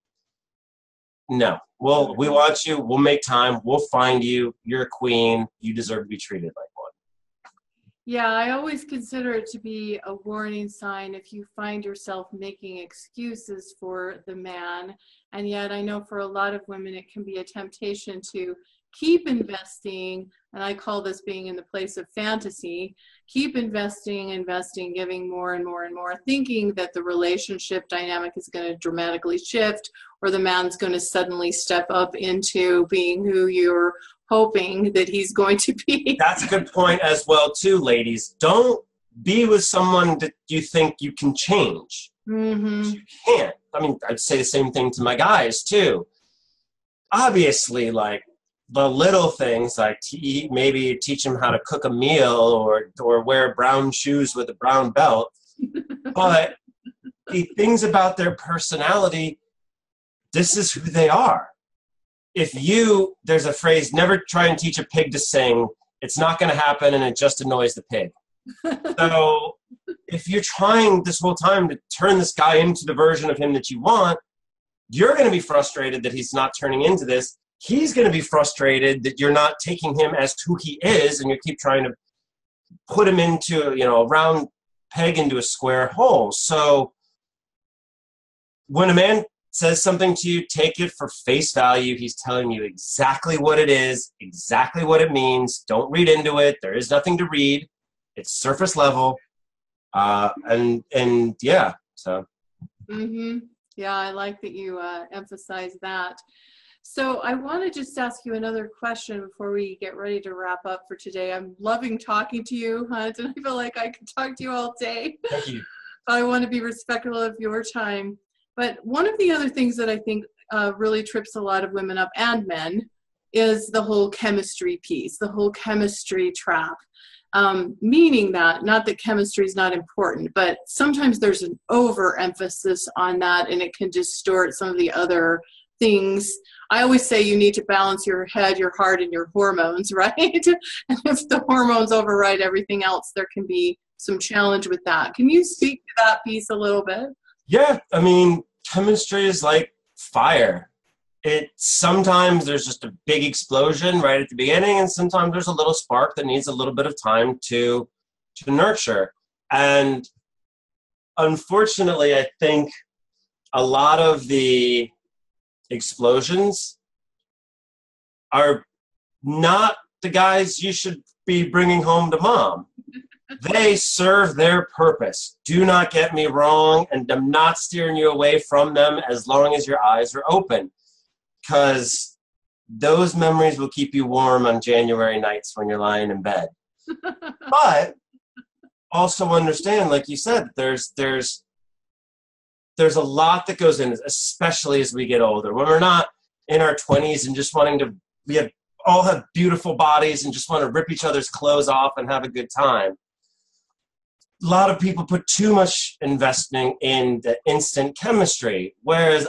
No. Well, we want you. We'll make time. We'll find you. You're a queen. You deserve to be treated like one. Yeah, I always consider it to be a warning sign if you find yourself making excuses for the man. And yet I know for a lot of women it can be a temptation to keep investing, and I call this being in the place of fantasy, keep investing, giving more and more and more, thinking that the relationship dynamic is going to dramatically shift or the man's going to suddenly step up into being who you're hoping that he's going to be. That's a good point as well, too, ladies. Don't be with someone that you think you can change. Mm-hmm. You can't. I mean, I'd say the same thing to my guys, too. Obviously, like, the little things like maybe teach them how to cook a meal or wear brown shoes with a brown belt. But the things about their personality, this is who they are. There's a phrase, never try and teach a pig to sing. It's not going to happen and it just annoys the pig. So if you're trying this whole time to turn this guy into the version of him that you want, you're going to be frustrated that he's not turning into this. he's going to be frustrated that you're not taking him as who he is, and you keep trying to put him into, a round peg into a square hole. So when a man says something to you, take it for face value. He's telling you exactly what it is, exactly what it means. Don't read into it. There is nothing to read. It's surface level. And yeah, so. Mm-hmm. Yeah, I like that you emphasize that. So I want to just ask you another question before we get ready to wrap up for today. I'm loving talking to you, Hunt, and I feel like I could talk to you all day. Thank you. I want to be respectful of your time. But one of the other things that I think really trips a lot of women up, and men, is the whole chemistry piece, the whole chemistry trap. Meaning that, not that chemistry is not important, but sometimes there's an overemphasis on that, and it can distort some of the other things. I always say you need to balance your head, your heart, and your hormones, right? And if the hormones override everything else, there can be some challenge with that. Can you speak to that piece a little bit? Yeah, I mean, chemistry is like fire. Sometimes there's just a big explosion right at the beginning, and sometimes there's a little spark that needs a little bit of time to nurture. And unfortunately, I think a lot of the explosions are not the guys you should be bringing home to mom. They serve their purpose. Do not get me wrong, and I'm not steering you away from them as long as your eyes are open, because those memories will keep you warm on January nights when you're lying in bed. But also understand, like you said, there's a lot that goes in, especially as we get older. When we're not in our 20s and just all have beautiful bodies and just want to rip each other's clothes off and have a good time. A lot of people put too much investment in the instant chemistry, whereas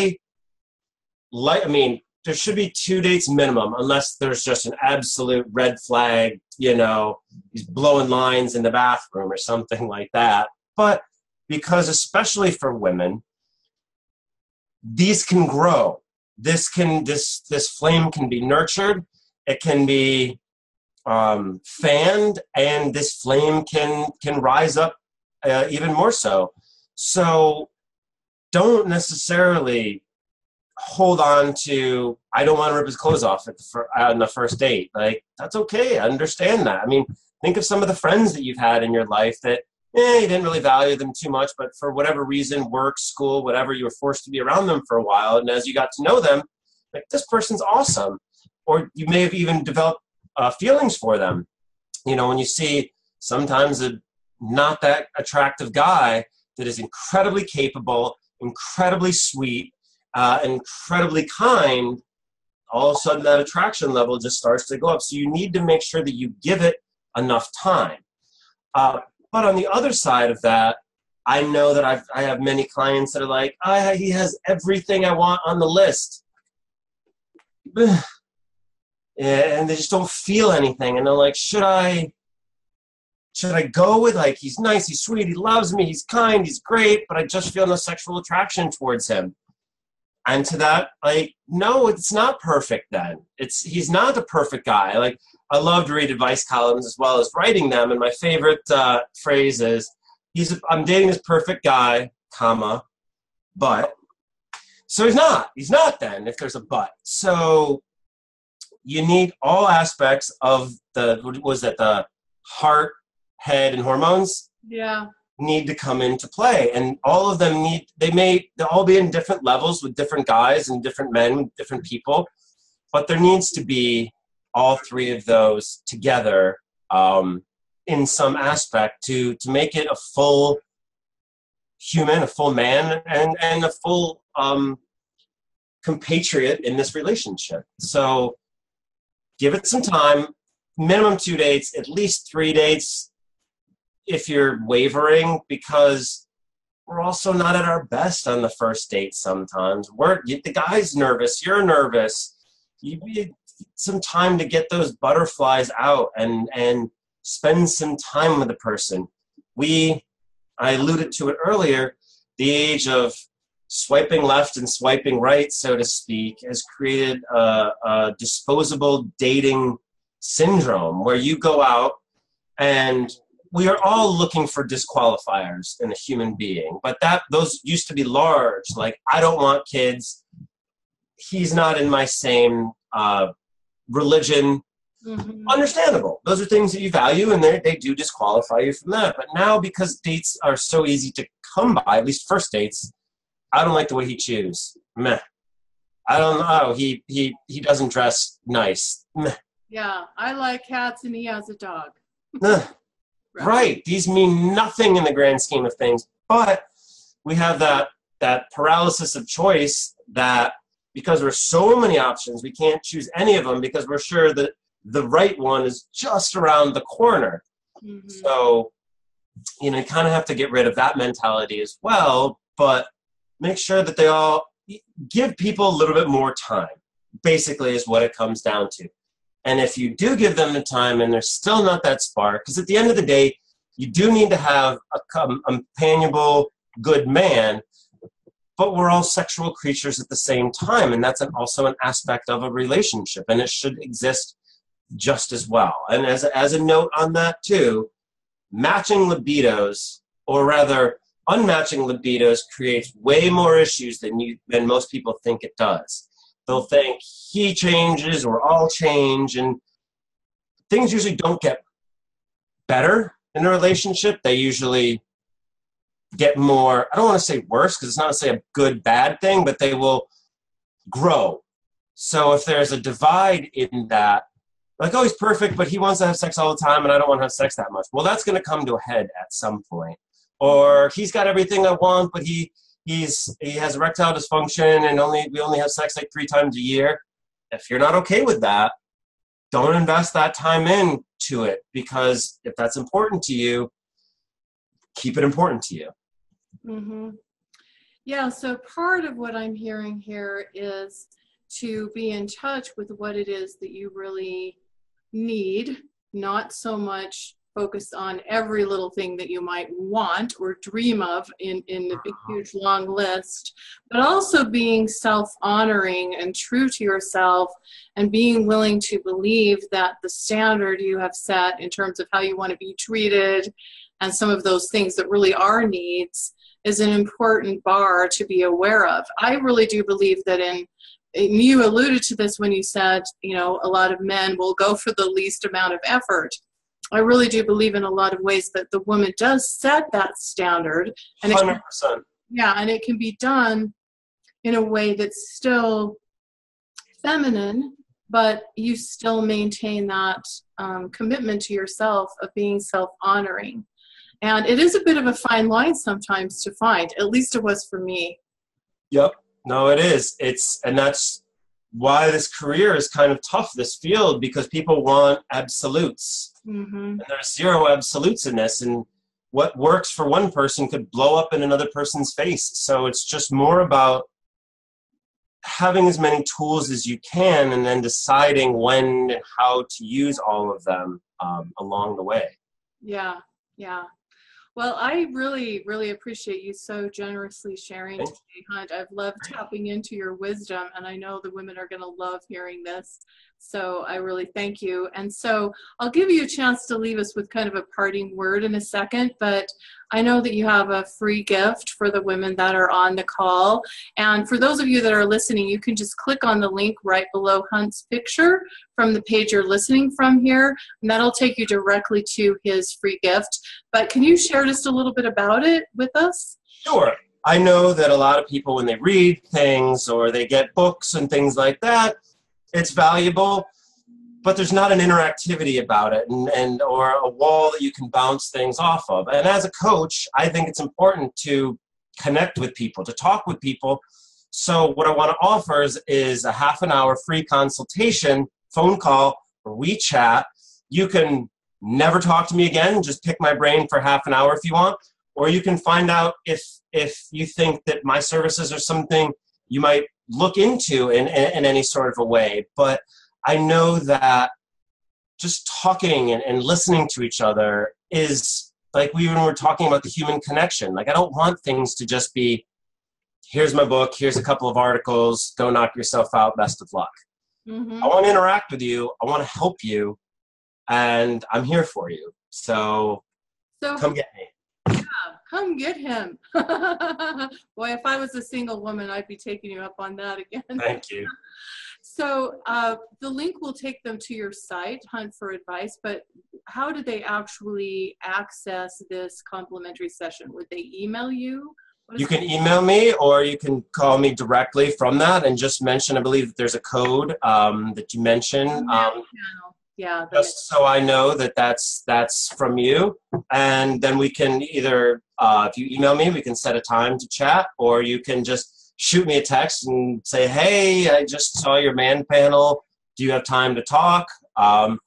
there should be 2 dates minimum, unless there's just an absolute red flag, he's blowing lines in the bathroom or something like that. But because especially for women, these can grow. This flame can be nurtured. It can be fanned, and this flame can rise up even more so. So don't necessarily hold on to, I don't want to rip his clothes off on the first date. Like, that's okay. I understand that. I mean, think of some of the friends that you've had in your life that you didn't really value them too much, but for whatever reason, work, school, whatever, you were forced to be around them for a while. And as you got to know them, like, this person's awesome. Or you may have even developed feelings for them. When you see sometimes a not that attractive guy that is incredibly capable, incredibly sweet, incredibly kind, all of a sudden that attraction level just starts to go up. So you need to make sure that you give it enough time. But on the other side of that, I know that I have many clients that are like, he has everything I want on the list. And they just don't feel anything. And they're like, should I go with, like, he's nice, he's sweet, he loves me, he's kind, he's great, but I just feel no sexual attraction towards him. And to that, like, no, it's not perfect then. He's not the perfect guy. Like, I love to read advice columns as well as writing them, and my favorite phrase is, I'm dating this perfect guy, comma, but. So he's not then, if there's a but. So you need all aspects of the heart, head, and hormones. Yeah. Need to come into play, and all of them they'll all be in different levels with different guys and different men, different people, but there needs to be all three of those together in some aspect to make it a full human, a full man, and a full compatriot in this relationship. So give it some time, minimum 2 dates, at least 3 dates if you're wavering, because we're also not at our best on the first date sometimes. The guy's nervous, you're nervous. You need some time to get those butterflies out and spend some time with the person. I alluded to it earlier, the age of swiping left and swiping right, so to speak, has created a disposable dating syndrome where you go out and we are all looking for disqualifiers in a human being, but those used to be large. Like, I don't want kids. He's not in my same religion. Mm-hmm. Understandable. Those are things that you value, and they do disqualify you from that. But now, because dates are so easy to come by, at least first dates, I don't like the way he chews. Meh. I don't know. He doesn't dress nice. Meh. Yeah, I like cats, and he has a dog. Right. These mean nothing in the grand scheme of things, but we have that paralysis of choice that because there's so many options, we can't choose any of them because we're sure that the right one is just around the corner. Mm-hmm. So, you kind of have to get rid of that mentality as well, but make sure that they all give people a little bit more time, basically is what it comes down to. And if you do give them the time and there's still not that spark, because at the end of the day, you do need to have a companionable, good man, but we're all sexual creatures at the same time, and that's also an aspect of a relationship, and it should exist just as well. And as a note on that too, matching libidos, or rather unmatching libidos, creates way more issues than most people think it does. They'll think he changes or I'll change, and things usually don't get better in a relationship. They usually get more, I don't want to say worse because it's not necessarily a good, bad thing, but they will grow. So if there's a divide in that, like, oh, he's perfect, but he wants to have sex all the time and I don't want to have sex that much. Well, that's going to come to a head at some point. Or he's got everything I want, but he has erectile dysfunction and we only have sex like 3 times a year. If you're not okay with that, don't invest that time into it, because if that's important to you, keep it important to you. Mm-hmm. Yeah, so part of what I'm hearing here is to be in touch with what it is that you really need, not so much focused on every little thing that you might want or dream of in the big, huge, long list, but also being self-honoring and true to yourself and being willing to believe that the standard you have set in terms of how you want to be treated and some of those things that really are needs is an important bar to be aware of. I really do believe that you alluded to this when you said, a lot of men will go for the least amount of effort. I really do believe in a lot of ways that the woman does set that standard. And 100%. And it can be done in a way that's still feminine, but you still maintain that commitment to yourself of being self-honoring. And it is a bit of a fine line sometimes to find. At least it was for me. Yep. No, it is. And that's why this career is kind of tough, this field, because people want absolutes. Mm-hmm. And there's zero absolutes in this. And what works for one person could blow up in another person's face. So it's just more about having as many tools as you can and then deciding when and how to use all of them along the way. Yeah. Well, I really, really appreciate you so generously sharing today, Hunt. I've loved tapping into your wisdom, and I know the women are going to love hearing this. So I really thank you. And so I'll give you a chance to leave us with kind of a parting word in a second, but I know that you have a free gift for the women that are on the call. And for those of you that are listening, you can just click on the link right below Hunt's picture from the page you're listening from here, and that'll take you directly to his free gift. But can you share just a little bit about it with us? Sure. I know that a lot of people, when they read things or they get books and things like that, it's valuable, but there's not an interactivity about it and or a wall that you can bounce things off of. And as a coach, I think it's important to connect with people, to talk with people. So what I want to offer is a half an hour free consultation, phone call, where we chat. You can never talk to me again, just pick my brain for half an hour if you want, or you can find out if you think that my services are something you might look into in any sort of a way. But I know that just talking and listening to each other is, like we were talking about the human connection. Like, I don't want things to just be here's my book, here's a couple of articles, go knock yourself out, best of luck. Mm-hmm. I want to interact with you, I want to help you, and I'm here for you. So come get me. Come get him. Boy, if I was a single woman, I'd be taking you up on that again. Thank you. So the link will take them to your site, Hunt for Advice, but how do they actually access this complimentary session? Would they email you? You can email me, or you can call me directly from that and just mention, I believe that there's a code that you mentioned. Yeah, just so I know that that's from you. And then we can either, if you email me, we can set a time to chat, or you can just shoot me a text and say, hey, I just saw your man panel. Do you have time to talk? I'm,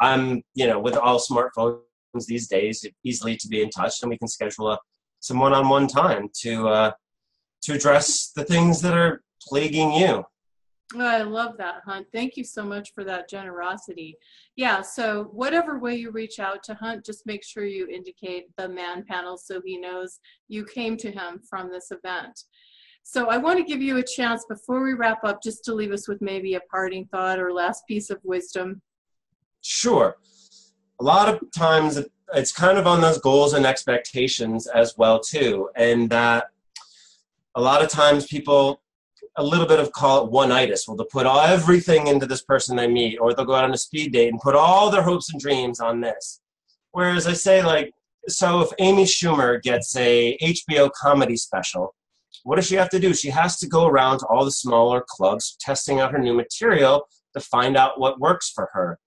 with all smartphones these days, it's easily to be in touch, and we can schedule some one-on-one time to address the things that are plaguing you. Oh, I love that, Hunt. Thank you so much for that generosity. Yeah, so whatever way you reach out to Hunt, just make sure you indicate the man panel so he knows you came to him from this event. So I want to give you a chance before we wrap up just to leave us with maybe a parting thought or last piece of wisdom. Sure. A lot of times it's kind of on those goals and expectations as well too, and that a lot of times people, a little bit of, call it one-itis. Well, they'll put everything into this person they meet, or they'll go out on a speed date and put all their hopes and dreams on this. Whereas I say, so if Amy Schumer gets a HBO comedy special, what does she have to do? She has to go around to all the smaller clubs testing out her new material to find out what works for her.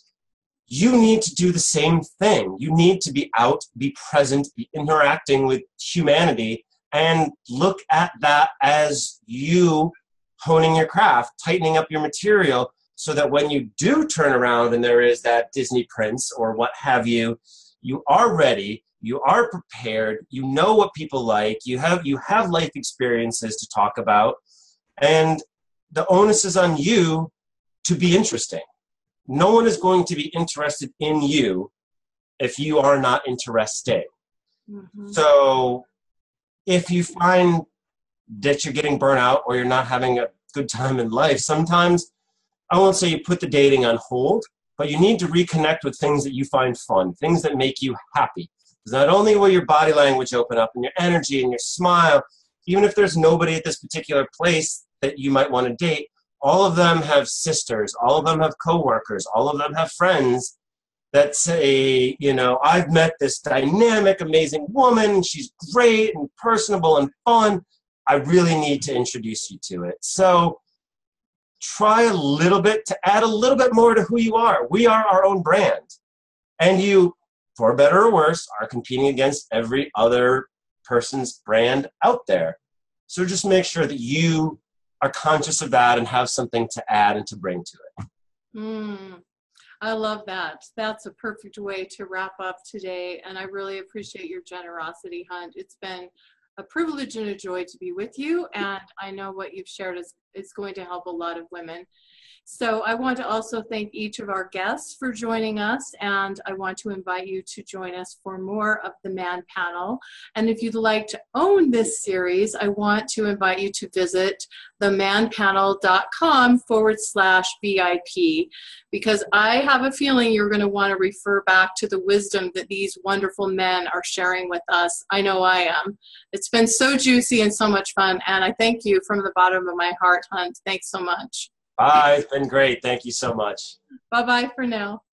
You need to do the same thing. You need to be out, be present, be interacting with humanity, and look at that as you honing your craft, tightening up your material, so that when you do turn around and there is that Disney prince or what have you, you are ready, you are prepared, you know what people like, you have life experiences to talk about, and the onus is on you to be interesting. No one is going to be interested in you if you are not interesting. Mm-hmm. So if you find that you're getting burnt out or you're not having a good time in life, sometimes, I won't say you put the dating on hold, but you need to reconnect with things that you find fun, things that make you happy. Because not only will your body language open up and your energy and your smile, even if there's nobody at this particular place that you might want to date, all of them have sisters, all of them have coworkers, all of them have friends that say, I've met this dynamic, amazing woman. She's great and personable and fun. I really need to introduce you to it. So try a little bit to add a little bit more to who you are. We are our own brand. And you, for better or worse, are competing against every other person's brand out there. So just make sure that you are conscious of that and have something to add and to bring to it. I love that. That's a perfect way to wrap up today, and I really appreciate your generosity, Hunt. It's been a privilege and a joy to be with you, and I know what you've shared is going to help a lot of women. So I want to also thank each of our guests for joining us, and I want to invite you to join us for more of the Man Panel. And if you'd like to own this series, I want to invite you to visit themanpanel.com/VIP, because I have a feeling you're going to want to refer back to the wisdom that these wonderful men are sharing with us. I know I am. It's been so juicy and so much fun, and I thank you from the bottom of my heart, Hunt. Thanks so much. Bye. It's been great. Thank you so much. Bye-bye for now.